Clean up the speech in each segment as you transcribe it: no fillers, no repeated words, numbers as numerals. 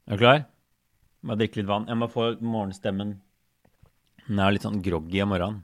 Er du klar? Bare drikke litt vann. Jeg må få morgenstemmen. Den er litt sånn groggy om morgenen.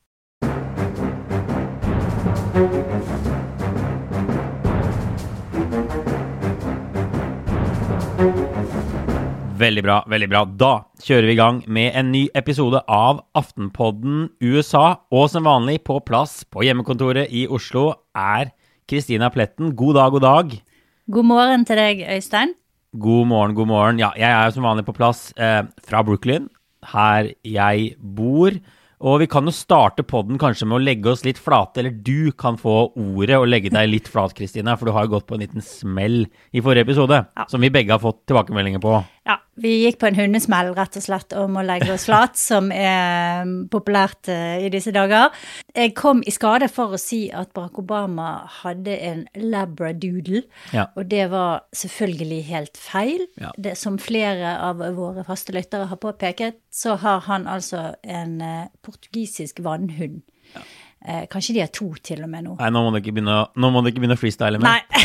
Veldig bra, veldig bra. Da kjører vi i gang med en ny episode av Aftenpodden USA. Og som vanlig på plass på hjemmekontoret i Oslo er Kristina Pletten. God dag, god dag. God morgen til deg, Øystein. God morgen, god morgen. Ja, jeg er som vanlig på plass fra Brooklyn, her jeg bor. Og vi kan jo starte podden kanskje med å legge oss litt flate, eller du kan få ordet og legge deg litt flat, Kristina, for du har jo gått på en liten smell i forrige episode, som vi begge har fått tilbakemeldinger på. Ja, vi gikk på en hundesmell rett og slett om å legge oss flat, som er populært i disse dager. Jeg kom i skade for å si at Barack Obama hadde en labradoodle, og det var selvfølgelig helt feil. Ja. Det, som flere av våre faste lyttere har påpeket, så har han altså en portugisisk vannhund. Ja. Kanskje de har 2 til og med nå. Nei, nå må du ikke begynne å freestyle med. Nei.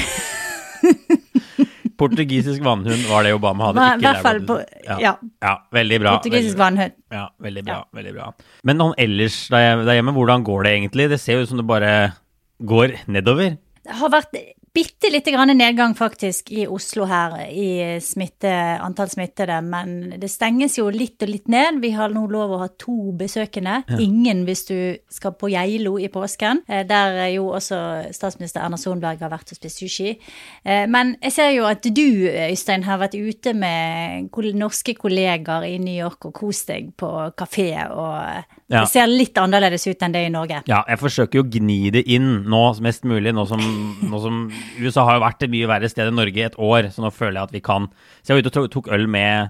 Portugisisk vannhund var det Obama hadde. I hvert fall ja, veldig bra. Portugisisk vannhund. Ja, veldig bra, veldig bra. Men noen ellers der hjemme, hvordan går det egentlig? Det ser jo ut som det bare går nedover. Det har vært bitte litt grann nedgang faktisk i Oslo her i antall smittede, men det stenges jo litt og litt ned. Vi har nå lov å ha 2 besøkende. Ja. Ingen hvis du skal på Geilo i påsken, der jo også statsminister Erna Solberg har vært og spist sushi. Men jeg ser jo at du, Øystein, har vært ute med norske kolleger i New York og kost deg på kafé, og det ser litt annerledes ut enn det i Norge. Ja, jeg forsøker jo å gni det inn nå mest mulig, nå som USA har jo vært et mye verre sted enn Norge i et år, så nå føler jeg at vi kan. Så jeg var ute og tok øl med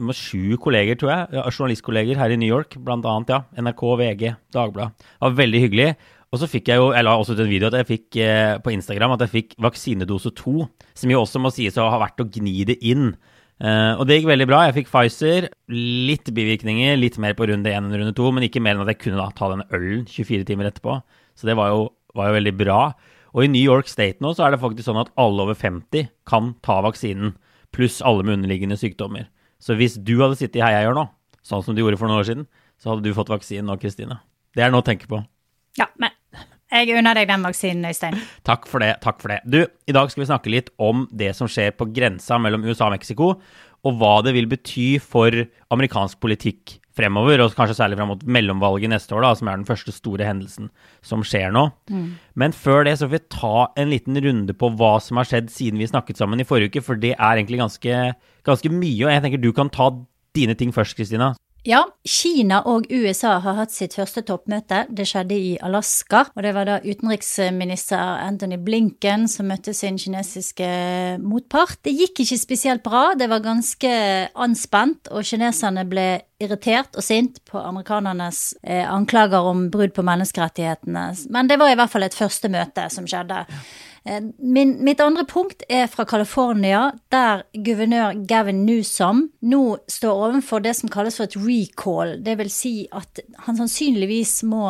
7 kolleger, tror jeg, journalistkolleger her i New York, blant annet, NRK, VG, Dagbladet. Det var veldig hyggelig. Og så fikk jeg jo, jeg la også ut en video at jeg fikk på Instagram, at jeg fikk vaksinedose 2, som jo også må sies å ha vært å gni det inn. Og det gikk veldig bra. Jeg fikk Pfizer, litt bivirkninger, litt mer på runde 1 enn runde 2, men ikke mer enn at jeg kunne da ta denne ølen 24 timer etterpå. Så det var jo veldig bra. Og i New York State nå så er det faktisk sånn at alle over 50 kan ta vaksinen, pluss alle med underliggende sykdommer. Så hvis du hadde sittet i Heia Gjør nå, sånn som du gjorde for noen år siden, så hadde du fått vaksinen nå, Kristina. Det er noe å tenke på. Ja, men jeg unner deg den vaksinen, Øystein. Takk for det. Du, i dag skal vi snakke litt om det som skjer på grensa mellom USA og Mexico, og hva det vil bety for amerikansk politikk fremover, og kanskje særlig frem mot mellomvalget neste år, da, som er den første store hendelsen som skjer nå. Men før det så får vi ta en liten runde på hva som har skjedd siden vi snakket sammen i forrige uke, for det er egentlig ganske mye, og jeg tenker du kan ta dine ting først, Kristina. Ja, Kina og USA har hatt sitt første toppmøte. Det skjedde i Alaska, og det var da utenriksminister Antony Blinken som møtte sin kinesiske motpart. Det gikk ikke spesielt bra, det var ganske anspent, og kineserne ble irritert og sint på amerikanernes anklager om brudd på menneskerettighetene. Men det var i hvert fall et første møte som skjedde. Mitt andre punkt er fra California, der guvernør Gavin Newsom nå står overfor det som kalles for et recall. Det vil si at han sannsynligvis må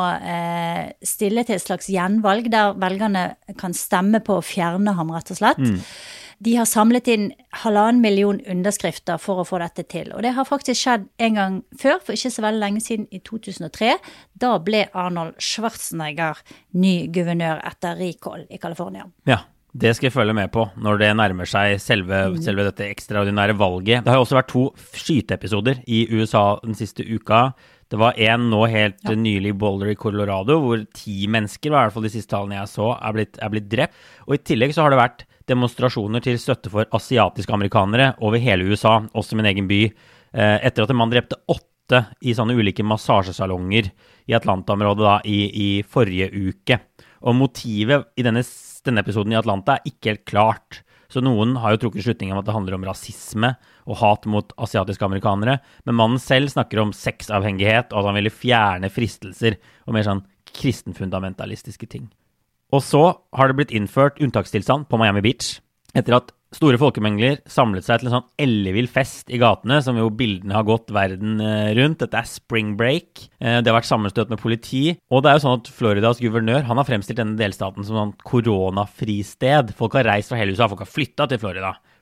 stille til et slags gjenvalg, der velgerne kan stemme på å fjerne ham, rett og slett. De har samlet inn 1,5 million underskrifter for å få dette til. Og det har faktisk skjedd en gang før, for ikke så veldig lenge siden, i 2003. Da ble Arnold Schwarzenegger ny guvernør etter recall i California. Ja, det skal jeg følge med på når det nærmer seg selve dette ekstraordinære valget. Det har jo også vært 2 skyteepisoder i USA den siste uka. Det var en nå helt nylig i Boulder i Colorado, hvor 10 mennesker, i hvert fall de siste tallene jeg så, er blitt drept. Og i tillegg så har det vært demonstrasjoner til støtte for asiatiske amerikanere over hele USA, også min egen by, etter at en mann drepte 8 i sånne ulike massasjesalonger i Atlanta-området da, i forrige uke. Og motivet i denne episoden i Atlanta er ikke helt klart. Så noen har jo trukket slutningen om at det handler om rasisme og hat mot asiatiske amerikanere, men mannen selv snakker om sexavhengighet og at han ville fjerne fristelser og mer sånn kristenfundamentalistiske ting. Og så har det blitt innført unntakstilstand på Miami Beach, etter at store folkemengder samlet seg til en sånn ellevill fest i gatene, som jo bildene har gått verden rundt. Dette er spring break. Det har vært sammenstøt med politi, og det er jo sånn at Floridas guvernør, han har fremstilt denne delstaten som sånn koronafristed. Folk har reist fra hele USA, folk har flyttet til Florida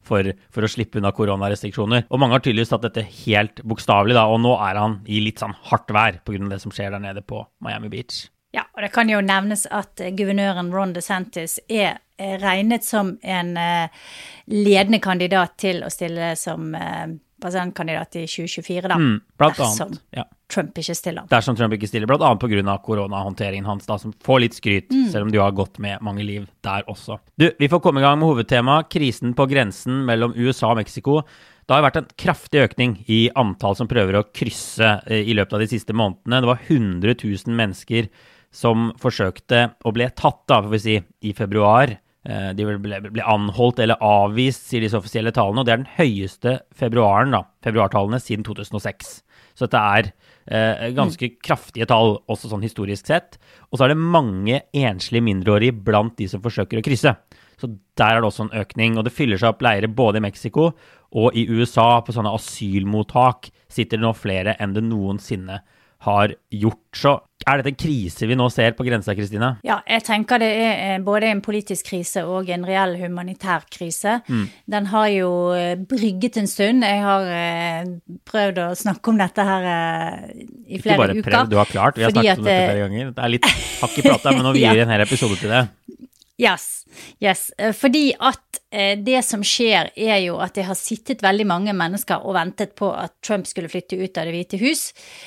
for å slippe unna koronarestriksjoner. Og mange har tydeligvis tatt dette helt bokstavelig da, og nå han i litt sånn hardt vær på grunn av det som skjer der nede på Miami Beach. Ja, og det kan jo nevnes at guvernøren Ron DeSantis er regnet som en ledende kandidat til å stille som presidentkandidat i 2024 da. Blant annet, ja. Trump ikke stiller. Dersom Trump ikke stiller, blant annet på grunn av koronahåndteringen hans da, som får litt skryt, selv om de har gått med mange liv der også. Du, vi får komme i gang med hovedtema, krisen på grensen mellom USA og Mexico. Det har vært en kraftig økning i antall som prøver å krysse i løpet av de siste månedene. Det var 100 000 mennesker som forsøkte å ble tatt da, får vi si, i februar. De ble anholdt eller avvist, sier disse offisielle tallene, og det den høyeste februartallene siden 2006. Så dette ganske kraftige tall, også sånn historisk sett. Og så det mange enslige mindreårige blant de som forsøker å krysse. Så der det også en økning, og det fyller seg opp leirer både i Mexico og i USA på sånne asylmottak sitter det nå flere enn det noensinne har gjort. Så dette en krise vi nå ser på grensa, Kristina? Ja, jeg tenker det både en politisk krise og en reell humanitær krise. Den har jo brygget en stund. Jeg har prøvd å snakke om dette her i flere uker. Ikke bare prøvd, du har klart. Vi har snakket om dette flere ganger. Det litt hakk i plata, men nå gir vi en hel episode til det. Yes. Fordi at det som skjer jo at det har sittet veldig mange mennesker og ventet på at Trump skulle flytte ut av Det hvite hus.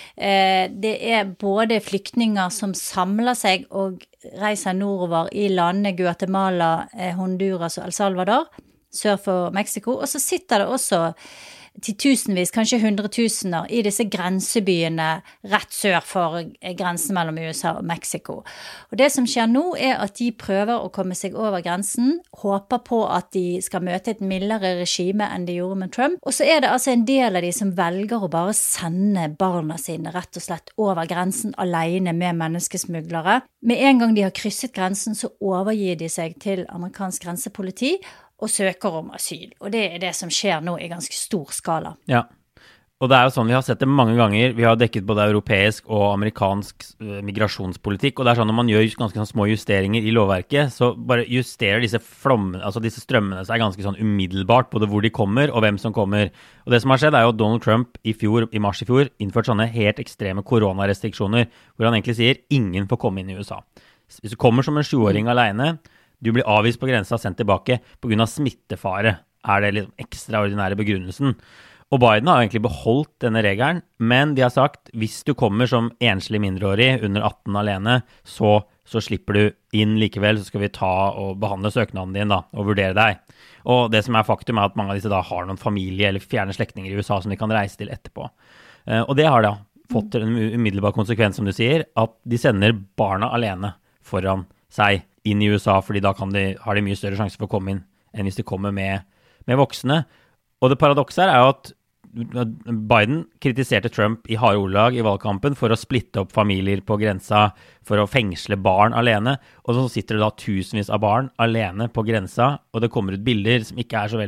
Det både flyktninger som samler seg og reiser nordover i landene Guatemala, Honduras og El Salvador, sør for Mexico, og så sitter det også titusenvis, kanskje 100 000 i disse grensebyene rett sør for grensen mellom USA og Mexico. Og det som skjer nå at de prøver å komme seg over grensen, håper på at de skal møte et mildere regime enn de gjorde med Trump. Og så det altså en del av de som velger å bare sende barna sine rett og slett over grensen alene med menneskesmuglere. Med en gang de har krysset grensen, så overgir de seg til amerikansk grensepoliti og søker om asyl. Og det det som skjer nå i ganske stor skala. Ja, og det jo sånn, vi har sett det mange ganger. Vi har dekket både europeisk og amerikansk migrasjonspolitikk, og det sånn når man gjør ganske sånn små justeringer i lovverket, så bare justerer disse flommene, altså disse strømmene seg ganske sånn umiddelbart, både hvor de kommer og hvem som kommer. Og det som har skjedd jo at Donald Trump i mars i fjor innført sånne helt ekstreme koronarestriksjoner, hvor han egentlig sier ingen får komme inn i USA. Hvis du kommer som en 7-åring alene, du blir avvist på grensa og sendt tilbake på grunn av smittefare, det litt ekstraordinære begrunnelsen. Og Biden har egentlig beholdt denne regelen, men de har sagt, hvis du kommer som enslig mindreårig under 18 alene, så slipper du inn likevel, så skal vi ta og behandle søknaden din da, og vurdere deg. Og det som faktum at mange av disse da har noen familie eller fjerne slektninger i USA som de kan reise til etterpå. Og det har da fått en umiddelbar konsekvens, som du sier, at de sender barna alene foran seg inn i USA, fordi da har de mye større sjanse for å komme inn enn hvis de kommer med voksne. Og det paradokset jo at Biden kritiserte Trump i harde ordelag i valgkampen for å splitte opp familier på grensa, for å fengsle barn alene, og så sitter det da tusenvis av barn alene på grensa, og det kommer ut bilder som ikke så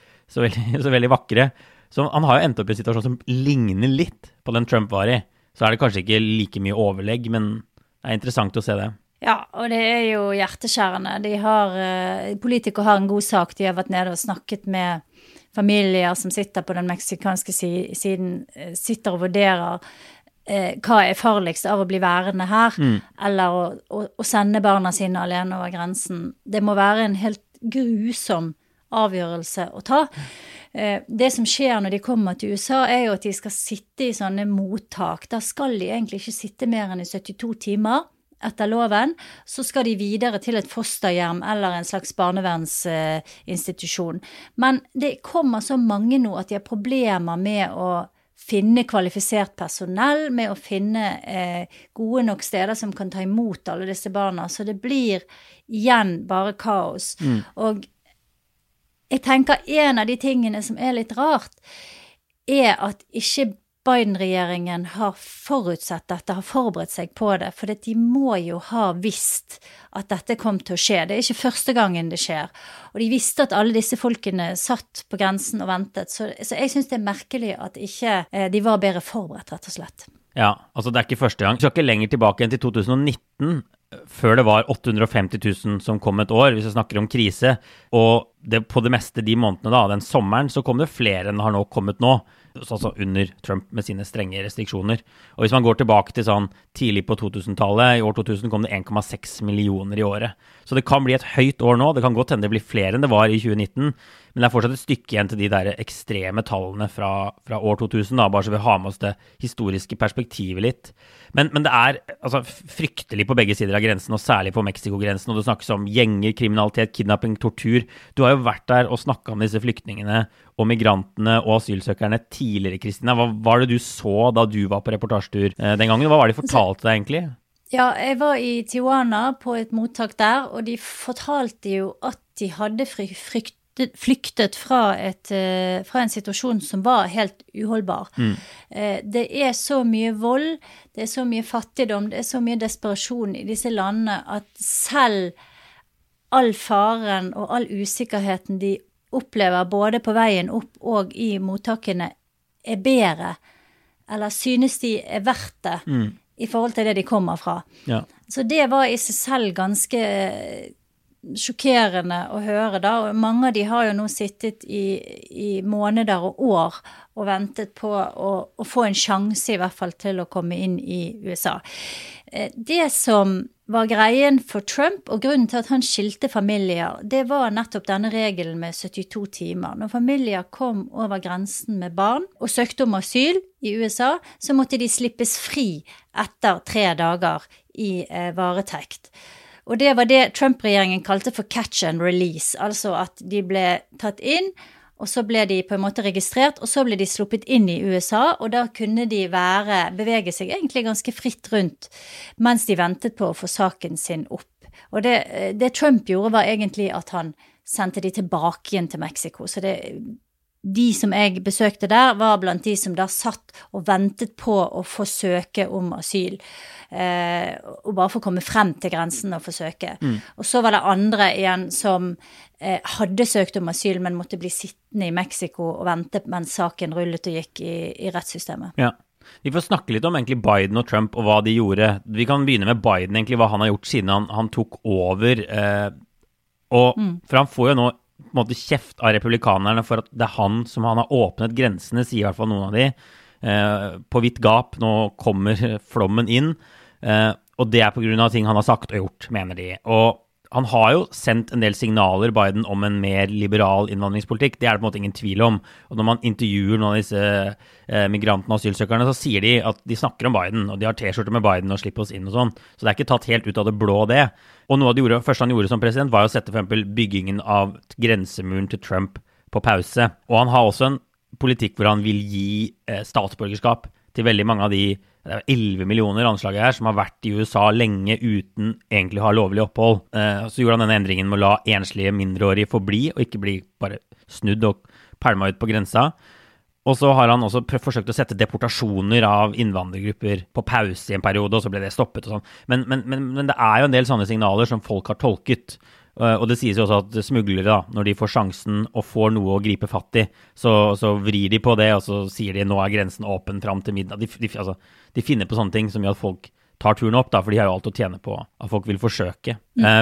veldig vakre. Så han har jo endt opp i en situasjon som ligner litt på den Trump var i. Så det kanskje ikke like mye overlegg, men det interessant å se det. Ja, og det jo hjerteskjærende. Politikere har en god sak. De har vært nede og snakket med familier som sitter på den meksikanske siden, sitter og vurderer hva farligst av å bli værende her, eller å sende barna sine alene over grensen. Det må være en helt grusom avgjørelse å ta. Det som skjer når de kommer til USA jo at de skal sitte i sånne mottak. Da skal de egentlig ikke sitte mer enn i 72 timer. Etter loven, så skal de videre til et fosterhjem eller en slags barnevernsinstitusjon. Men det kommer så mange nå at de har problemer med å finne kvalifisert personell, med å finne gode nok steder som kan ta imot alle disse barna. Så det blir igjen bare kaos. Og jeg tenker en av de tingene som litt rart, at ikke Biden-regjeringen har forutsett dette, har forberedt seg på det, for de må jo ha visst at dette kom til å skje. Det ikke første gangen det skjer. Og de visste at alle disse folkene satt på grensen og ventet, så jeg synes det merkelig at ikke de var bedre forberedt, rett og slett. Ja, altså det ikke første gang. Vi skal ikke lenger tilbake enn til 2019, før det var 850 000 som kom et år, hvis vi snakker om krise, og på det meste de månedene da, den sommeren, så kom det flere enn har nå kommet nå, altså under Trump med sine strenge restriksjoner. Og hvis man går tilbake til sånn tidlig på 2000-tallet, i år 2000 kom det 1,6 millioner i året. Så det kan bli et høyt år nå, det kan godt hende det blir flere enn det var i 2019, men det fortsatt et stykke igjen til de der ekstreme tallene fra år 2000, da, bare så vi har med oss det historiske perspektivet litt. Men det altså, fryktelig på begge sider av grensen, og særlig på Mexiko-grensen, og det snakkes om gjenger, kriminalitet, kidnapping, tortur. Du har jo vært der og snakket med disse flyktningene og migrantene og asylsøkerne tidligere, Kristina. Hva var det du så da du var på reportasjetur den gangen? Hva var det de fortalte deg egentlig? Ja, jeg var i Tijuana på et mottak der, og de fortalte jo at de hadde flyktet fra en situasjon som var helt uholdbar. Det så mye vold, det så mye fattigdom, det så mye desperasjon i disse landene at selv all faren og all usikkerheten de opplever både på veien opp og i mottakene bedre, eller synes de verdt det i forhold til det de kommer fra. Ja. Så det var i seg selv ganske sjokkerende å høre da, og mange av de har jo nå sittet i måneder og år og ventet på å få en sjanse i hvert fall til å komme inn i USA. Det som var greien for Trump, og grunnen til at han skilte familier, det var nettopp denne regelen med 72 timer. Når familier kom over grensen med barn og søkte om asyl i USA, så måtte de slippes fri etter 3 dager i varetekt. Og det var det Trump-regjeringen kalte for catch and release, altså at de ble tatt inn, og så ble de på en måte registrert, og så ble de sluppet inn i USA, og da kunne de bevege seg egentlig ganske fritt rundt, mens de ventet på å få saken sin opp. Og det Trump gjorde var egentlig at han sendte de tilbake igjen til Mexico, så de som jeg besøkte der var blant de som da satt og ventet på å få søke om asyl, og bare få komme frem til grensen og få søke. Og så var det andre igjen som hadde søkt om asyl, men måtte bli sittende i Mexico og vente mens saken rullet og gikk i rettssystemet. Ja. Vi får snakke litt om egentlig Biden og Trump og hva de gjorde. Vi kan begynne med Biden, egentlig, hva han har gjort siden han tok over. For han får jo nå på en måte kjeft av republikanerne for at det han som han har åpnet grensene, sier i hvert fall noen av de, på vidt gap. Nå kommer flommen inn, og det på grunn av ting han har sagt og gjort, mener de. Og han har jo sendt en del signaler, Biden, om en mer liberal innvandringspolitikk. Det det på en måte ingen tvil om. Og når man intervjuer noen av disse migrantene og asylsøkerne, så sier de at de snakker om Biden, og de har t-skjorter med Biden og slipper oss inn og sånn. Så det ikke tatt helt ut av det blå, det. Og noe av det første han gjorde som president, var jo å sette for eksempel byggingen av grensemuren til Trump på pause. Og han har også en politikk hvor han vil gi statsborgerskap til veldig mange av de 11 millioner anslaget her som har vært i USA lenge uten egentlig å ha lovlig opphold. Så gjorde han denne endringen med å la enslige mindreårige forbli, og ikke bli bare snudd og pælma ut på grensa. Og så har han også forsøkt å sette deportasjoner av innvandrergrupper på pause i en periode, og så ble det stoppet og sånn. Men det jo en del sånne signaler som folk har tolket. Og det sies jo også at smuglere, da, når de får sjansen og får noe å gripe fatt i, så vrir de på det, og så sier de nå grensen åpen frem til middag. De finner på sånne ting som gjør at folk tar turen opp, da, for de har jo alt å tjene på at folk vil forsøke.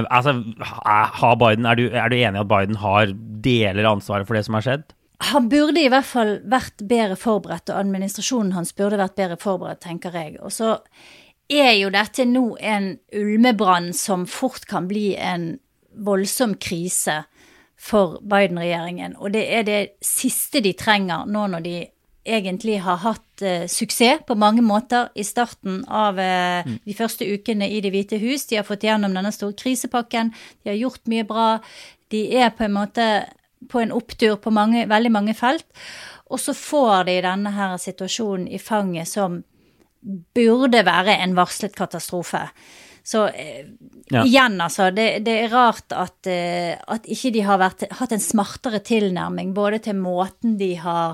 Biden, er du enig i at Biden har deler ansvaret for det som har skjedd? Han burde i hvert fall vært bedre forberedt, og administrasjonen hans burde vært bedre forberedt, tenker jeg. Og så jo dette nå en ulmebrann som fort kan bli en voldsom krise for Biden-regjeringen, og det det siste de trenger nå når de egentlig har hatt suksess på mange måter i starten av de første ukene i Det hvite hus. De har fått gjennom denne store krisepakken, de har gjort mye bra, de på en måte på en opptur på veldig mange felt, og så får de denne her situasjonen i fanget som burde være en varslet katastrofe. Så igjen, altså, det rart at ikke de har hatt en smartere tilnærming, både til måten de har,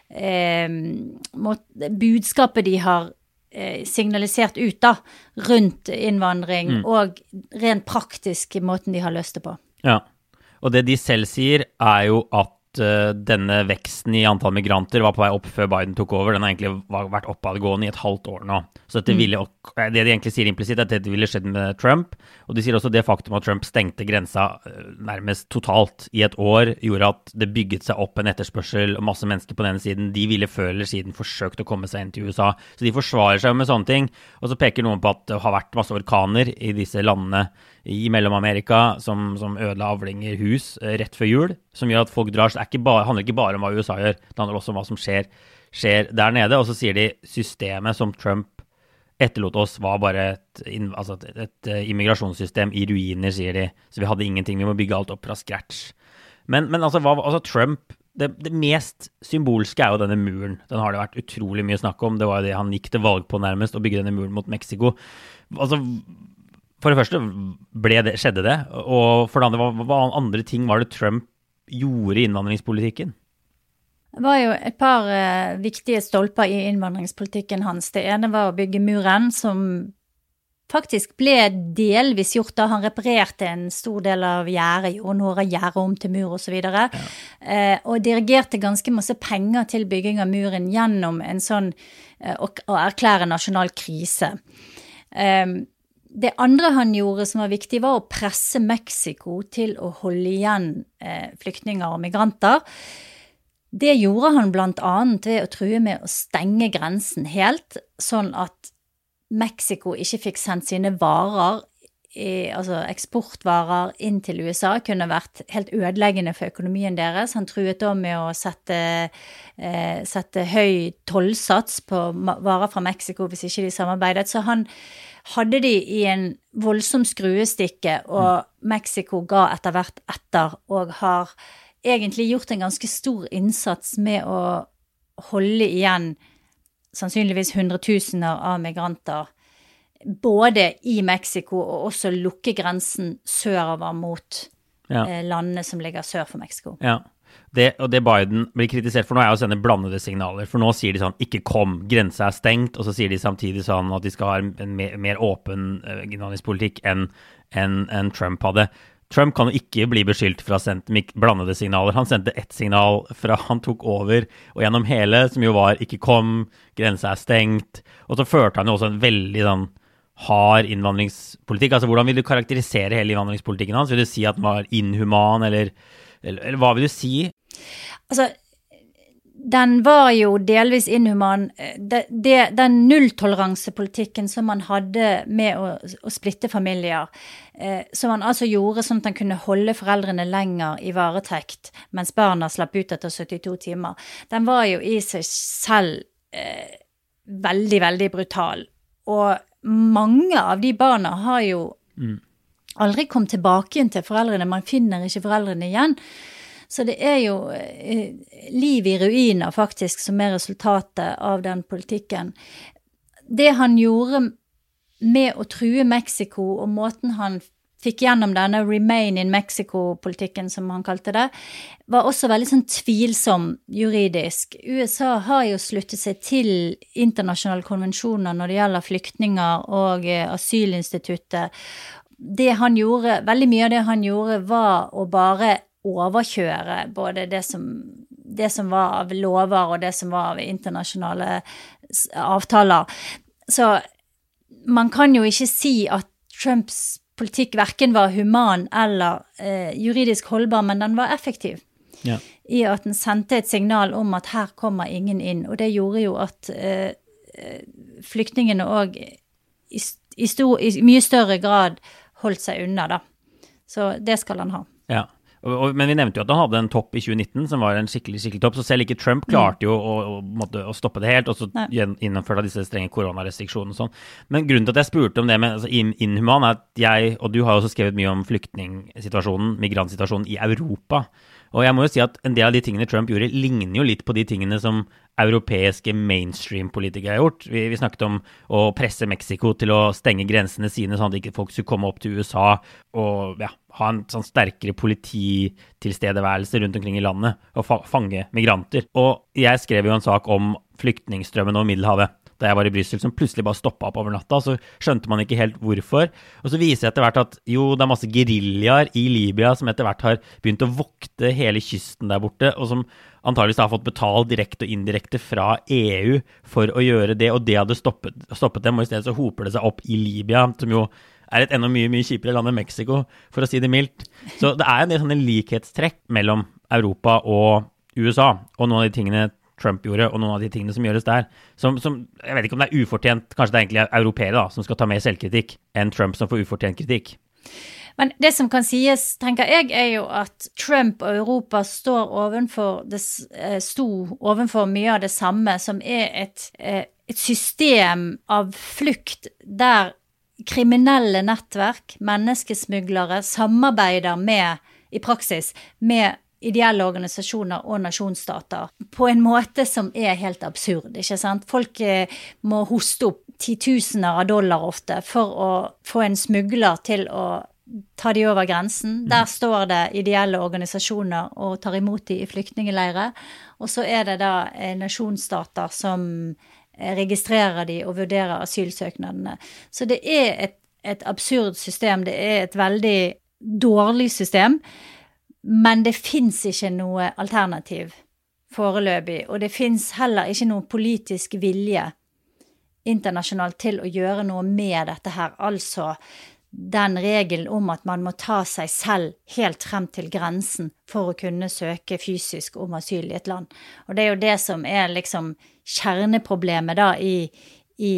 budskapet de har signalisert ut da, rundt innvandring, og rent praktisk måten de har løst det på. Ja, og det de selv sier jo at denne veksten i antall migranter var på vei opp før Biden tok over. Den har egentlig vært oppadgående i et halvt år nå. Så det de egentlig sier implisitt at dette ville skjedd med Trump, og de sier også det faktum at Trump stengte grensa nærmest totalt i et år, gjorde at det bygget seg opp en etterspørsel og masse mennesker på den ene siden. De ville før eller siden forsøkt å komme seg inn til USA. Så de forsvarer seg med sånne ting. Og så peker noen på at det har vært masse orkaner i disse landene i Mellom-Amerika som ødela avlinger hus rett før jul, som gjør at folk drar. Så det handler ikke bare om hva USA gjør, det handler også om hva som skjer der nede. Og så sier de systemet som Trump etterlot oss var bare et immigrasjonssystem i ruiner, sier de. Så vi hadde ingenting, vi må bygge alt opp fra scratch. Men Trump, det mest symbolske jo denne muren. Den har det vært utrolig mye snakk om. Det var jo det han gikk til valg på nærmest, å bygge denne muren mot Mexico. For det første skjedde det, og for det andre, hva andre ting var det Trump gjorde i innvandringspolitikken? Det var jo et par viktige stolper i innvandringspolitikken hans. Det ene var å bygge muren, som faktisk ble delvis gjort da han reparerte en stor del av gjerdet, gjorde noe av gjerdet om til mur og så videre, og dirigerte ganske masse penger til bygging av muren gjennom en sånn å erklære nasjonal krise. Det andre han gjorde som var viktig var å presse Mexico til å holde igjen flyktninger og migranter. Det gjorde han blant annet ved å true med å stenge grensen helt, sånn at Mexico ikke fikk sendt sine varer, altså eksportvarer inn til USA, kunne vært helt ødeleggende for økonomien deres. Han truet da med å sette høy tollsats på varer fra Mexico hvis ikke de samarbeidet, så han hadde de i en voldsom skruestikke, og Mexico ga etter hvert etter, og har egentlig gjort en ganske stor innsats med å holde igjen sannsynligvis hundretusener av migranter, både i Mexico og også lukke grensen sørover mot landene som ligger sør for Mexico. Ja. Det Biden blir kritisert for nå å sende blandede signaler, for nå sier de sånn, ikke kom, grensa stengt, og så sier de samtidig sånn at de skal ha en mer åpen innvandringspolitikk enn Trump hadde. Trump kan jo ikke bli beskyldt for å ha sendt blandede signaler. Han sendte ett signal fra han tok over, og gjennom hele, som jo var ikke kom, grensa stengt, og så førte han jo også en veldig sånn hard innvandringspolitikk. Altså, hvordan vil du karakterisere hele innvandringspolitikken hans? Vil du si at den var inhuman, eller hva vil du si? Altså, den var jo delvis inhuman. Den nulltoleransepolitikken som man hadde med å splitte familier, som man altså gjorde sånn at han kunne holde foreldrene lenger i varetekt, mens barna slapp ut etter 72 timer, den var jo i seg selv veldig, veldig brutal. Og mange av de barna har jo aldri kom tilbake igjen til foreldrene, man finner ikke foreldrene igjen. Så det jo liv i ruiner faktisk som resultatet av den politikken. Det han gjorde med å true Mexico og måten han fikk gjennom denne Remain in Mexico-politikken, som han kalte det, var også veldig sånn tvilsom juridisk. USA har jo sluttet seg til internasjonale konvensjoner når det gjelder flyktninger og asylinstituttet. Det han gjorde, veldig mye av det han gjorde var å bare overkjøre både det som var av lover og det som var av internasjonale avtaler. Så man kan jo ikke si at Trumps politikk hverken var human eller juridisk holdbar, men den var effektiv. Ja. I at den sendte et signal om at her kommer ingen inn, og det gjorde jo at flyktningene også i mye større grad holdt seg unna da. Så det skal han ha. Ja. Men vi nevnte jo at han hadde en topp i 2019 som var en skikkelig topp, så selv ikke Trump klarte jo å stoppe det helt, og så innførte disse strenge koronarestriksjonene og sånn. Men grunnen til at jeg spurte om det med inhuman at jeg, og du har jo også skrevet mye om flyktningsituasjonen, migrantsituasjonen i Europa, og jeg må jo si at en del av de tingene Trump gjorde ligner jo litt på de tingene som europeiske mainstream-politikere har gjort. Vi snakket om å presse Mexico til å stenge grensene sine, sånn at ikke folk skulle komme opp til USA og ha en sånn sterkere polititilstedeværelse rundt omkring i landet og fange migranter. Og jeg skrev jo en sak om flyktningstrømmen over Middelhavet. da jeg var i Brussel, som plutselig bare stoppet opp over natta, så skjønte man ikke helt hvorfor. Og så viser det etter hvert at jo, det masse geriljaer i Libya som etter hvert har begynt å vokte hele kysten der borte, og som antageligvis har fått betalt direkte og indirekte fra EU for å gjøre det, og det hadde stoppet dem, og i stedet så hoper det seg opp i Libya, som jo er et enda mye kjipere land enn Mexico, for å si det mildt. Så det er en del sånne likhetstrekk mellom Europa og USA, og noen av de tingene Trump gjorde, og noen av de tingene som gjøres der, som jeg vet ikke om det er ufortjent, kanskje det er egentlig europeere da, som skal ta mer selvkritikk, enn Trump som får ufortjent kritikk. Men det som kan sies, tenker jeg, er jo at Trump og Europa står ovenfor mye av det samme, som er et system av flukt der kriminelle nettverk, menneskesmuglere, samarbeider i praksis med ideelle organisasjoner og nasjonsstater på en måte som er helt absurd, ikke sant? Folk må hoste opp 10 000 dollar ofte for å få en smugler til å ta de over grensen. Der står det ideelle organisasjoner og tar imot de i flyktningeleire, og så er det da nasjonsstater som registrerer de og vurderer asylsøknadene. Så det er et absurd system, det er et veldig dårlig system, men det finnes ikke noe alternativ foreløpig, og det finnes heller ikke noe politisk vilje internasjonalt til å gjøre noe med dette her, altså den regelen om at man må ta seg selv helt frem til grensen for å kunne søke fysisk om asyl i et land. Og det er jo det som er liksom kjerneproblemet da i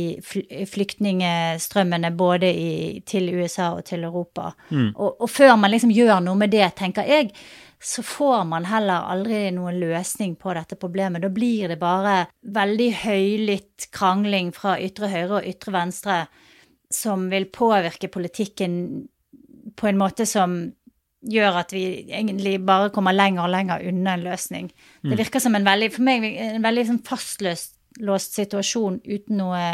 flyktningstrømmene både til USA og til Europa. Og før man liksom gjør noe med det, tenker jeg, så får man heller aldri noen løsning på dette problemet. Da blir det bare veldig høylytt krangling fra ytre høyre og ytre venstre, som vil påvirke politikken på en måte som gjør at vi egentlig bare kommer lenger og lenger unna en løsning. Det virker som for meg en veldig sånn fastlåst situasjon uten noe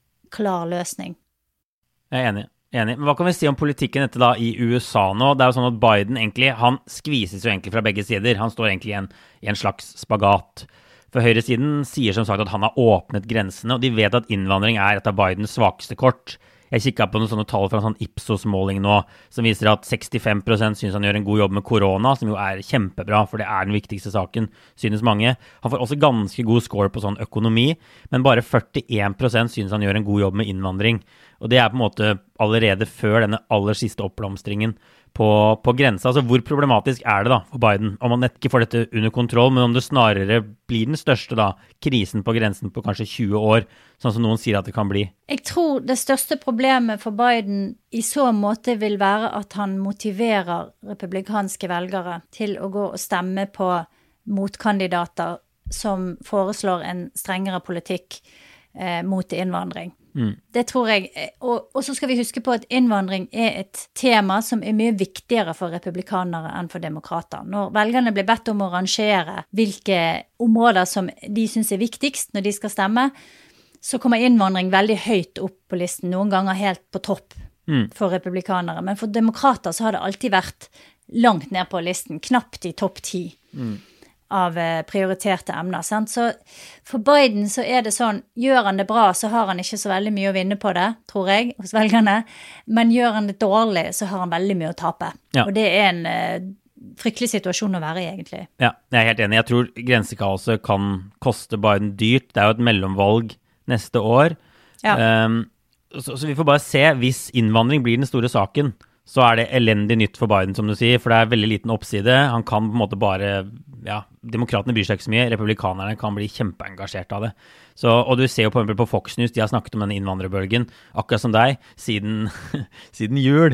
klar løsning. Jeg er enig. Men hva kan vi si om politikken dette da i USA nå? Det er jo sånn at Biden egentlig, han skvises jo egentlig fra begge sider. Han står egentlig i en slags spagat. For høyresiden sier som sagt at han har åpnet grensene, og de vet at innvandring er et av Bidens svakeste kort. Jeg kikket på noen sånne tall fra en sånn Ipsos-måling nå, som viser at 65% synes han gjør en god jobb med korona, som jo er kjempebra, for det er den viktigste saken, synes mange. Han får også ganske god score på sånn økonomi, men bare 41% synes han gjør en god jobb med innvandring. Og det er på en måte allerede før denne aller siste oppblomstringen på grensa. Altså hvor problematisk er det da for Biden? Om han ikke får dette under kontroll, men om det snarere blir den største da, krisen på grensen på kanskje 20 år, sånn som noen sier at det kan bli. Jeg tror det største problemet for Biden i så måte vil være at han motiverer republikanske velgere til å gå og stemme på motkandidater som foreslår en strengere politikk mot innvandring. Det tror jeg, og så skal vi huske på at innvandring er et tema som er mye viktigere for republikanere enn for demokrater. Når velgerne blir bedt om å rangere hvilke områder som de synes er viktigst når de skal stemme, så kommer innvandring veldig høyt opp på listen, noen ganger helt på topp for republikanere. Men for demokrater så har det alltid vært langt ned på listen, knapt i topp 10 av prioriterte emner. Sant? Så for Biden så er det sånn, gjør han det bra, så har han ikke så veldig mye å vinne på det, tror jeg, hos velgerne. Men gjør han det dårlig, så har han veldig mye å tape. Ja. Og det er en fryktelig situasjon å være i, egentlig. Ja, jeg er helt enig. Jeg tror grensekaoset kan koste Biden dyrt. Det er jo et mellomvalg neste år. Ja. Så vi får bare se, hvis innvandring blir den store saken, så er det elendig nytt for Biden, som du sier, for det er veldig liten oppside. Han kan på en måte bare, demokratene bryr seg ikke så mye, republikanerne kan bli kjempeengasjert av det. Så, og du ser jo på Fox News, de har snakket om denne innvandrerbølgen, akkurat som deg, siden jul.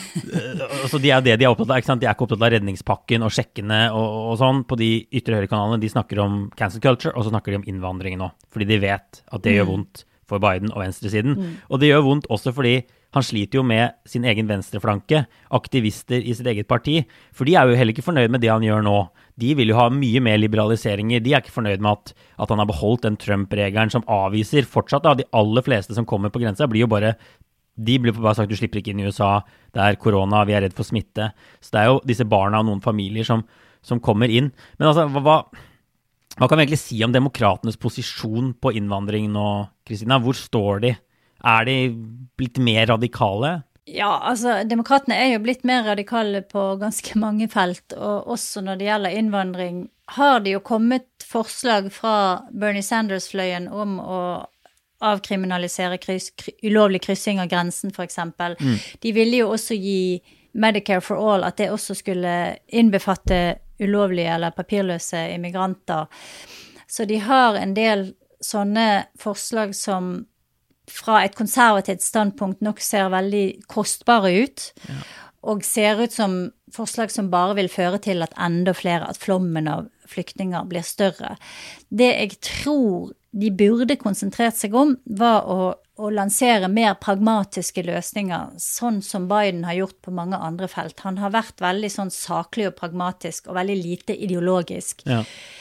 Så de er det de er opptatt av, ikke sant? De er ikke opptatt av redningspakken og sjekkene og sånn. På de ytre høyrekanalene, de snakker om cancel culture, og så snakker de om innvandring nå, fordi de vet at det gjør vondt for Biden og venstresiden. Og det gjør vondt også fordi han sliter jo med sin egen venstreflanke, aktivister i sitt eget parti, for de er jo heller ikke fornøyd med det han gjør nå. De vil jo ha mye mer liberaliseringer. De er ikke fornøyd med at han har beholdt den Trump-regelen som avviser fortsatt. Da. De aller fleste som kommer på grensa blir jo bare sagt du slipper ikke inn i USA, det er korona, vi er redd for smitte. Så det er jo disse barna og noen familier som kommer inn. Men altså, Hva kan vi egentlig si om demokratenes posisjon på innvandring nå, Kristina? Hvor står de? De blitt mer radikale? Ja, altså, demokratene jo blitt mer radikale på ganske mange felt, og også når det gjelder innvandring, har det jo kommet forslag fra Bernie Sanders-fløyen om å avkriminalisere ulovlig kryssing av grensen, for eksempel. De ville jo også gi Medicare for All, at det også skulle innbefatte ulovlige eller papirløse immigranter. Så de har en del sånne forslag som fra et konservativt standpunkt nok ser veldig kostbare ut, og ser ut som forslag som bare vil føre til at enda flere, at flommen av flyktninger blir større. Det jeg tror de burde konsentrert seg om, var å lansere mer pragmatiske løsninger, sånn som Biden har gjort på mange andre felt. Han har vært veldig sånn saklig og pragmatisk, og veldig lite ideologisk. Ja.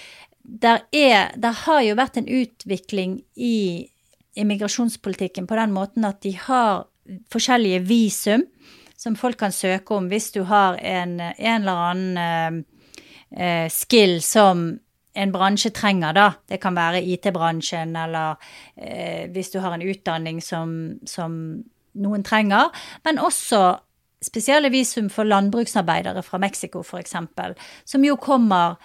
Der har jo vært en utvikling i immigrasjonspolitikken på den måten at de har forskjellige visum som folk kan søke om hvis du har en eller annen skill som en bransje trenger da. Det kan være IT-bransjen eller hvis du har en utdanning som noen trenger, men også spesielle visum for landbruksarbeidere fra Mexico for eksempel, som jo kommer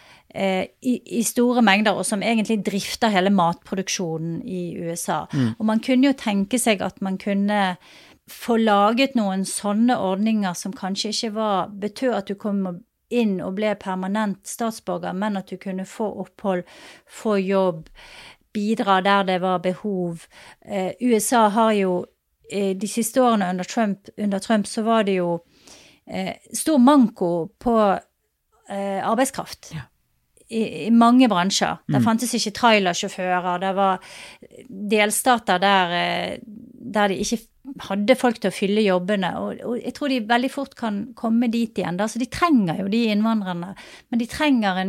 i store mengder, og som egentlig drifter hele matproduksjonen i USA. Og man kunne jo tenke seg at man kunne få laget noen sånne ordninger som kanskje ikke betød at du kom inn og ble permanent statsborger, men at du kunne få opphold, få jobb, bidra der det var behov. USA har jo de siste årene under Trump så var det jo stor manko på arbeidskraft. Ja. I mange bransjer. Det fantes ikke trailersjåfører, det var delstater der de ikke hadde folk til å fylle jobbene, og jeg tror de veldig fort kan komme dit igjen. Da. Så de trenger jo de innvandrerne, men de trenger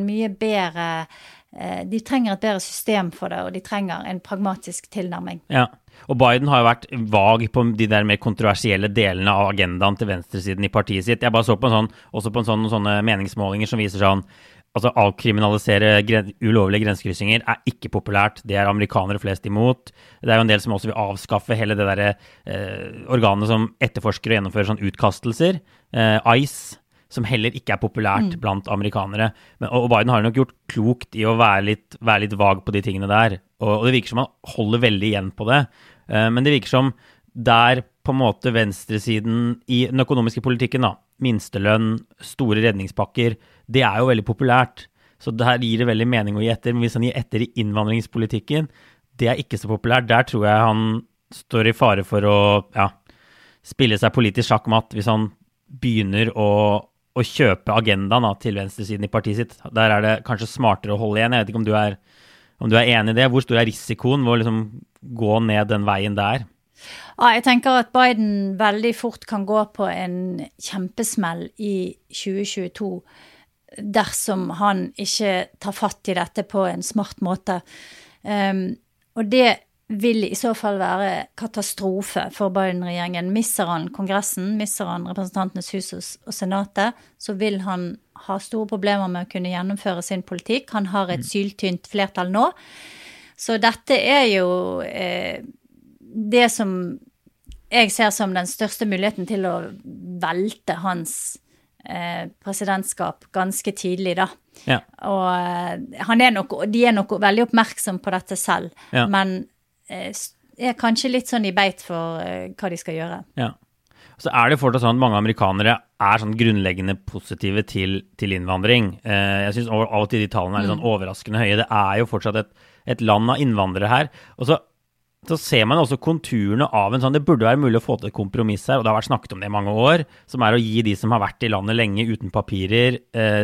et bedre system for det, og de trenger en pragmatisk tilnærming. Ja, og Biden har jo vært vag på de der mer kontroversielle delene av agendaen til venstresiden i partiet sitt. Jeg bare så på sånne meningsmålinger som viser sånn, altså avkriminalisere ulovlige grensekryssinger ikke populært, det amerikanere flest imot. Det jo en del som også vil avskaffe hele det der organet som etterforsker og gjennomfører sånn utkastelser, ICE, som heller ikke populært blant amerikanere. Og Biden har nok gjort klokt i å være litt vag på de tingene der, og det virker som han holder veldig igjen på det, men det virker som der på en måte venstresiden i den økonomiske politikken da, minstelønn, store redningspakker, det jo veldig populært. Så der gir det veldig mening å gi etter, men hvis han gir etter i innvandringspolitikken, det ikke så populært. Der tror jeg han står i fare for å spille seg politisk sjakkmatt hvis han begynner å kjøpe agendaen til venstresiden i partiet sitt. Der det kanskje smartere å holde igjen. Jeg vet ikke om du enig i det. Hvor stor risikoen ved å liksom gå ned den veien der? Ja, jeg tenker at Biden veldig fort kan gå på en kjempesmell i 2022 dersom han ikke tar fatt i dette på en smart måte. Og det vil i så fall være katastrofe for Biden-regjeringen. Misser han Kongressen, misser han Representantenes hus og Senatet, så vil han ha store problemer med å kunne gjennomføre sin politikk. Han har et syltynt flertall nå. Så dette jo det som jeg ser som den største muligheten til å velte hans presidentskap ganske tidlig da. Ja. Og de nok veldig oppmerksom på dette selv, men kanskje litt sånn i beit for hva de skal gjøre. Ja. Så det fortsatt sånn at mange amerikanere sånn grunnleggende positive til innvandring. Jeg synes av og til de tallene litt sånn overraskende høye. Det jo fortsatt et land av innvandrere her. Og så ser man også konturene av en sånn, det burde være mulig å få til et kompromiss her, og det har vært snakket om det i mange år, som å gi de som har vært i landet lenge uten papirer,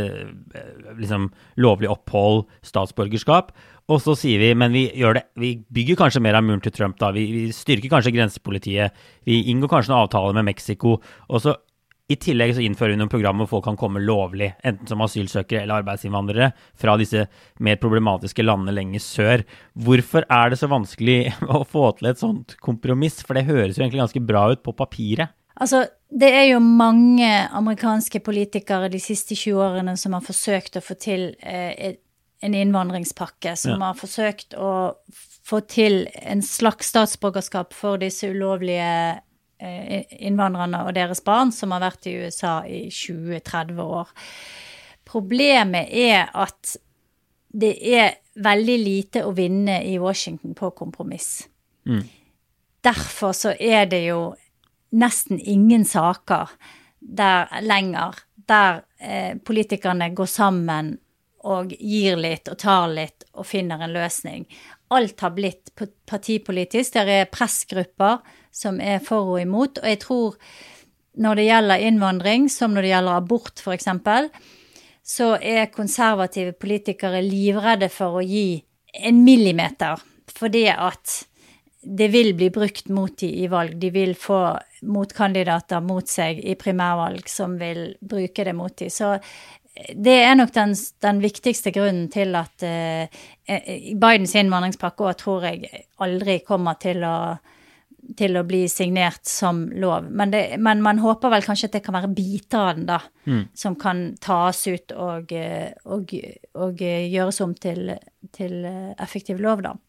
liksom lovlig opphold, statsborgerskap, og så sier vi, men vi bygger kanskje mer av muren til Trump da, vi styrker kanskje grensepolitiet, vi inngår kanskje noen avtaler med Mexico, og så i tillegg så innfører vi noen programmer hvor folk kan komme lovlig, enten som asylsøkere eller arbeidsinnvandrere, fra disse mer problematiske landene lenger sør. Hvorfor det så vanskelig å få til et sånt kompromiss? For det høres jo egentlig ganske bra ut på papiret. Altså, det jo mange amerikanske politikere de siste 20 årene som har forsøkt å få til en innvandringspakke som har forsøkt å få til en slags statsborgerskap for disse ulovlige innvandrerne og deres barn som har vært i USA i 20-30 år. Problemet at det veldig lite å vinne i Washington på kompromiss. Derfor så det jo nesten ingen saker der politikerne går sammen og gir litt og tar litt og finner en løsning. Alt har blitt partipolitisk. Det pressgrupper som for og imot, og jeg tror når det gjelder innvandring, som når det gjelder abort for eksempel, så konservative politikere livredde for å gi en millimeter, fordi at det vil bli brukt mot de i valg. De vil få motkandidater mot seg i primærvalg som vil bruke det mot de. Så det nok den viktigste grunnen til at Bidens innvandringspakke også, tror jeg aldri kommer til å bli signert som lov. Men man håper vel kanskje at det kan være biter av den da, som kan tas ut og gjøres om til effektiv lov da.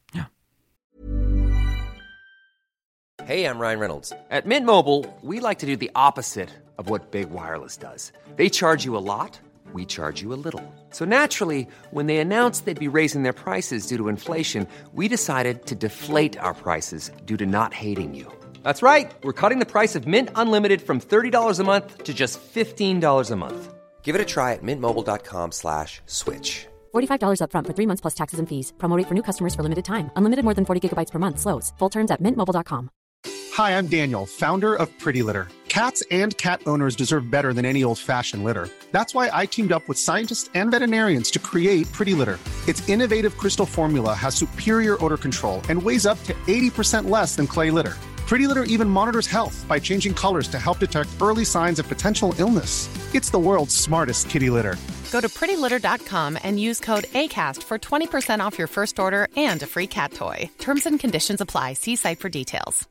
Hey, I'm Ryan Reynolds. At Mint Mobile, we like to do the opposite of what Big Wireless does. They charge you a lot, we charge you a little. So naturally, when they announced they'd be raising their prices due to inflation, we decided to deflate our prices due to not hating you. That's right. We're cutting the price of Mint Unlimited from $30 a month to just $15 a month. Give it a try at mintmobile.com/switch. $45 up front for 3 months plus taxes and fees. Promo rate for new customers for limited time. Unlimited more than 40 gigabytes per month. Slows full terms at mintmobile.com. Hi, I'm Daniel, founder of Pretty Litter. Cats and cat owners deserve better than any old-fashioned litter. That's why I teamed up with scientists and veterinarians to create Pretty Litter. Its innovative crystal formula has superior odor control and weighs up to 80% less than clay litter. Pretty Litter even monitors health by changing colors to help detect early signs of potential illness. It's the world's smartest kitty litter. Go to prettylitter.com and use code ACAST for 20% off your first order and a free cat toy. Terms and conditions apply. See site for details.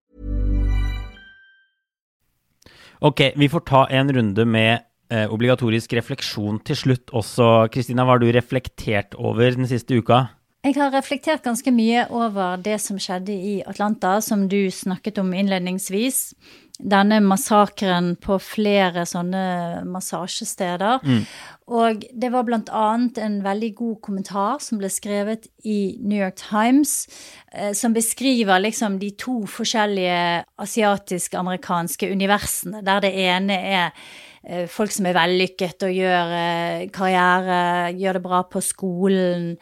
Ok, vi får ta en runde med obligatorisk refleksjon til slutt også. Kristina, hva har du reflektert over den siste uka? Jeg har reflektert ganske mye over det som skjedde i Atlanta, som du snakket om innledningsvis. Denne massakren på flere sånne massasjesteder. Og det var blant annet en veldig god kommentar som ble skrevet i New York Times, som beskriver liksom de to forskjellige asiatisk-amerikanske universene, der det ene folk som vellykket og gjør karriere, gjør det bra på skolen,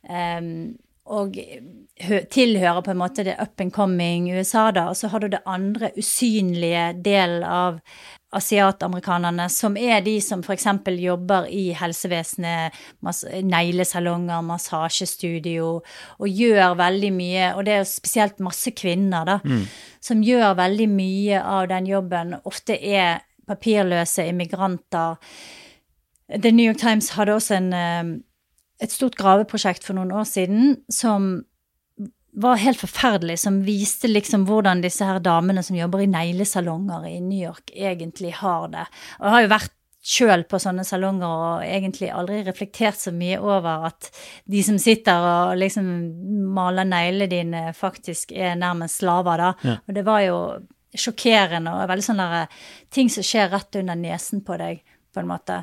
og tilhører på en måte det up and coming USA da, og så har du det andre usynlige del av asiatamerikanerne, som de som for eksempel jobber i helsevesenet, neglesalonger, massasjestudio, og gjør veldig mye, og det jo spesielt masse kvinner da, som gjør veldig mye av den jobben, ofte papirløse immigranter. The New York Times hadde også et stort graveprosjekt for noen år siden, som var helt forferdelig, som viste liksom hvordan disse her damene som jobber i neglesalonger i New York egentlig har det. Og jeg har jo vært selv på sånne salonger og egentlig aldri reflektert så mye over at de som sitter og liksom maler neglene dine faktisk nærmest slaver da. Ja. Og det var jo sjokkerende og veldig sånne ting som skjer rett under nesen på deg på en måte.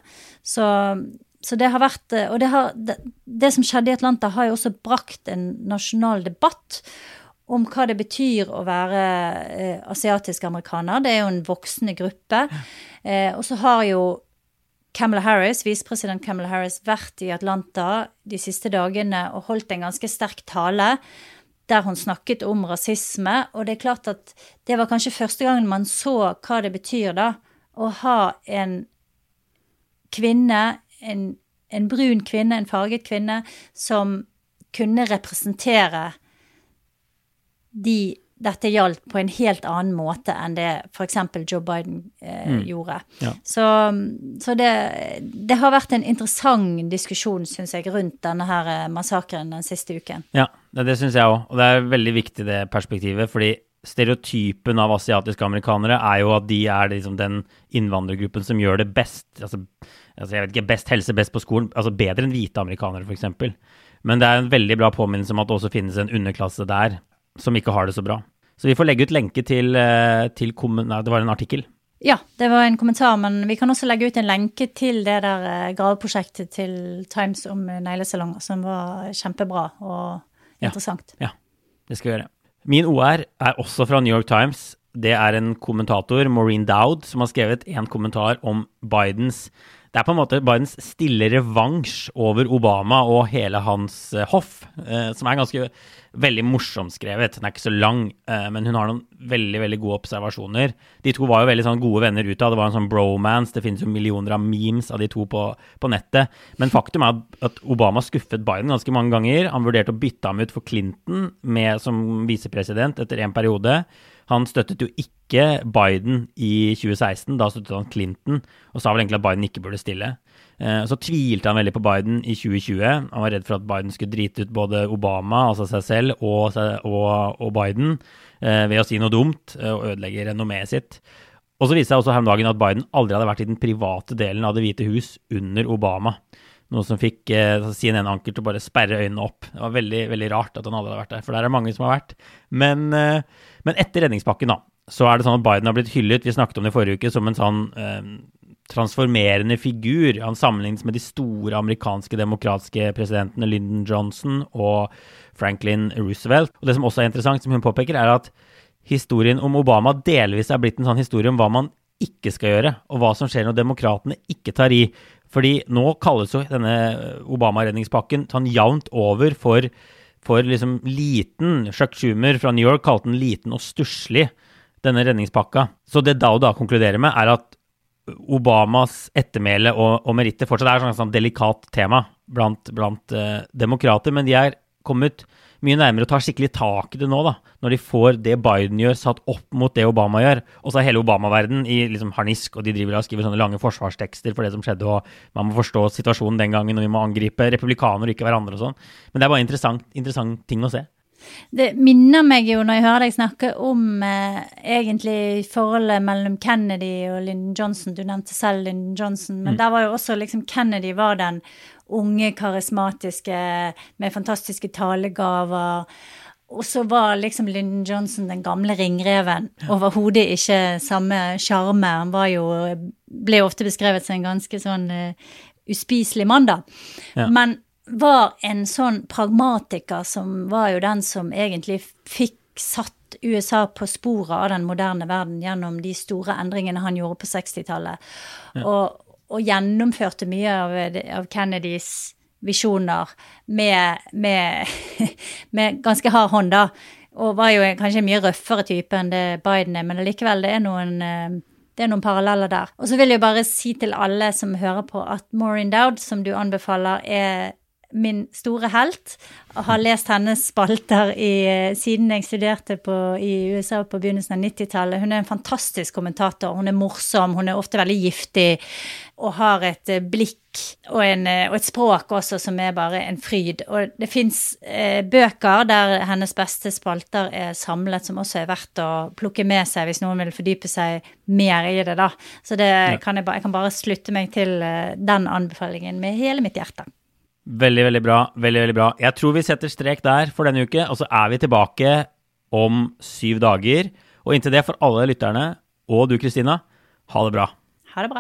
Så det har vært, og det som skjedde i Atlanta har jo også brakt en nasjonal debatt om hva det betyr å være asiatisk amerikaner. Det jo en voksende gruppe. Og så har jo Kamala Harris, vicepresident Kamala Harris, vært i Atlanta de siste dagene og holdt en ganske sterk tale der hun snakket om rasisme, og det klart at det var kanskje første gangen man så hva det betyr da, å ha en kvinne, en brun kvinne, en farget kvinne, som kunne representere dette gjaldt på en helt annen måte enn det for eksempel Joe Biden gjorde. Ja. Så det har vært en interessant diskusjon, synes jeg, rundt denne her massakren den siste uken. Ja, det synes jeg også, og det veldig viktig det perspektivet, fordi stereotypen av asiatiske amerikanere jo at de liksom den innvandrergruppen som gjør det best, altså jeg vet ikke, best helse, best på skolen, altså bedre enn hvite amerikanere for eksempel. Men det en veldig bra påminnelse om at det også finnes en underklasse der som ikke har det så bra. Så vi får legge ut lenke til det var en artikkel. Ja, det var en kommentar, men vi kan også legge ut en lenke til det der graveprosjektet til Times om neglesalonger, som var kjempebra og interessant. Ja, det skal vi gjøre. Min OR også fra New York Times. Det en kommentator, Maureen Dowd, som har skrevet en kommentar om Bidens. Det på en måte Bidens stille revansj over Obama og hele hans hoff, som ganske veldig morsomt skrevet. Den ikke så lang, men hun har noen veldig, veldig gode observasjoner. De to var jo veldig sånn gode venner ut av. Det var en sånn bromance. Det finnes jo millioner av memes av de to på nettet. Men faktum at Obama skuffet Biden ganske mange ganger. Han vurderte å bytte ham ut for Clinton som visepresident etter en periode. Han støttet jo ikke Biden i 2016, da støttet han Clinton, og sa vel egentlig at Biden ikke burde stille. Så tvilte han veldig på Biden i 2020. Han var redd for at Biden skulle drite ut både Obama, altså seg selv, og Biden, ved å si noe dumt og ødelegge renomméet sitt. Og så viste det også her om dagen at Biden aldri hadde vært i den private delen av Det hvite hus under Obama. Noe som fikk CNN-anker til å bare sperre øynene opp. Det var veldig, veldig rart at han aldri hadde vært der, for der mange som har vært. Men etter redningspakken da, så det sånn at Biden har blitt hyllet, vi snakket om det i forrige uke, som en sånn transformerende figur. Han sammenlignes med de store amerikanske demokratiske presidentene Lyndon Johnson og Franklin Roosevelt. Og det som også interessant, som hun påpeker, at historien om Obama delvis blitt en sånn historie om hva man ikke skal gjøre, og hva som skjer når demokratene ikke tar i. Fordi nå kalles jo denne Obama-redningspakken sånn jevnt over for liksom liten. Chuck Schumer fra New York kalte den liten og stusslig, denne redningspakka. Så det Dow da konkluderer med at Obamas ettermæle og meritter fortsatt et sånn delikat tema blant demokrater, men de kommet mye nærmere å ta skikkelig tak i det nå da, når de får det Biden gjør satt opp mot det Obama gjør, og så hele Obama-verden i liksom harnisk, og de driver og skriver sånne lange forsvarstekster for det som skjedde, og man må forstå situasjonen den gangen, og vi må angripe republikaner og ikke hverandre og sånn. Men det bare interessant ting å se. Det minner meg jo når jeg hører deg snakke om egentlig forholdet mellom Kennedy og Lyndon Johnson. Du nevnte selv Lyndon Johnson, men der var jo også liksom Kennedy var den unge, karismatiske, med fantastiske talegaver. Og så var liksom Lyndon Johnson den gamle ringreven. Overhodet ikke samme charme. Han ble ofte beskrevet som en ganske sånn uspiselig mann da. Ja. Men var en sånn pragmatiker som var jo den som egentlig fikk satt USA på sporet av den moderne verden gjennom de store endringene han gjorde på 60-tallet. Ja. Og gjennomførte mye av Kennedys visjoner med ganske hard hånd da, og var jo kanskje en mye røffere type enn det Biden men likevel det noen paralleller der. Og så vil jeg bare si til alle som hører på at Maureen Dowd, som du anbefaler, min store helt, og har lest hennes spalter siden jeg studerte i USA på begynnelsen av 90-tallet. Hun en fantastisk kommentator, hun morsom, hun ofte veldig giftig, og har et blikk og et språk også som bare en fryd. Og det finnes bøker der hennes beste spalter samlet, som også verdt å plukke med seg hvis noen vil fordype seg mer i det da. Så jeg kan bare slutte meg til den anbefalingen med hele mitt hjerte. Veldig, veldig bra, veldig, veldig bra. Jeg tror vi setter strek der for denne uke, og så vi tilbake om 7 dager. Og inntil det for alle lytterne, og du, Kristina, ha det bra. Ha det bra.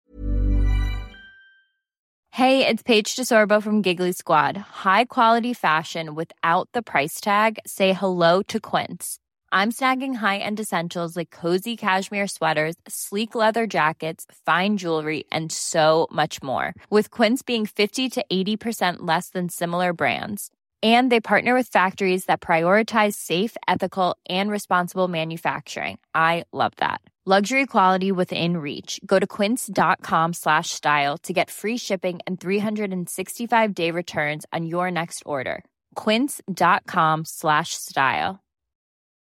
Hey, it's Paige DeSorbo from Giggly Squad. High quality fashion without the price tag. Say hello to Quince. I'm snagging high-end essentials like cozy cashmere sweaters, sleek leather jackets, fine jewelry, and so much more. With Quince being 50 to 80% less than similar brands. And they partner with factories that prioritize safe, ethical, and responsible manufacturing. I love that. Luxury quality within reach. Go to quince.com/style to get free shipping and 365-day returns on your next order. Quince.com/style.